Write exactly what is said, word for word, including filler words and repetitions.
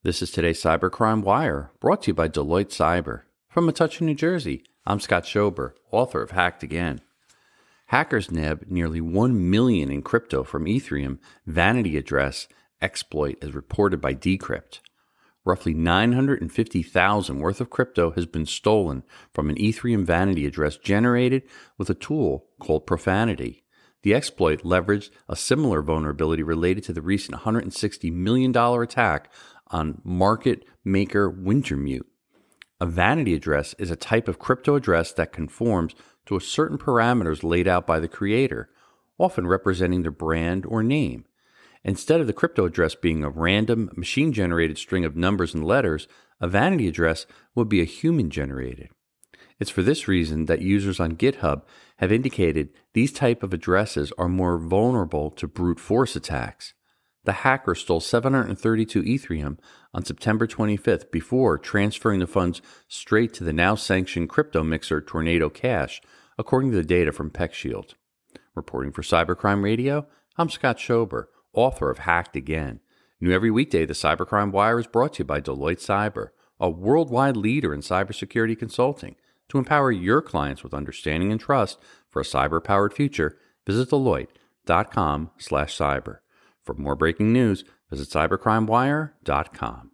This is today's Cybercrime Wire, brought to you by Deloitte Cyber. From Metuchen, New Jersey, I'm Scott Schober, author of Hacked Again. Hackers nabbed nearly one million in crypto from Ethereum vanity address exploit as reported by Decrypt. Roughly nine hundred fifty thousand worth of crypto has been stolen from an Ethereum vanity address generated with a tool called Profanity. The exploit leveraged a similar vulnerability related to the recent one hundred sixty million dollars attack on market maker Wintermute. A vanity address is a type of crypto address that conforms to a certain parameters laid out by the creator, often representing their brand or name. Instead of the crypto address being a random, machine-generated string of numbers and letters, a vanity address would be a human-generated. It's for this reason that users on GitHub have indicated these type of addresses are more vulnerable to brute force attacks. The hacker stole seven hundred thirty-two Ethereum on September twenty-fifth before transferring the funds straight to the now-sanctioned crypto mixer Tornado Cash, according to the data from PeckShield. Reporting for Cybercrime Radio, I'm Scott Schober, author of Hacked Again. New every weekday, the Cybercrime Wire is brought to you by Deloitte Cyber, a worldwide leader in cybersecurity consulting. To empower your clients with understanding and trust for a cyber-powered future, visit Deloitte.com slash cyber. For more breaking news, visit cybercrime wire dot com.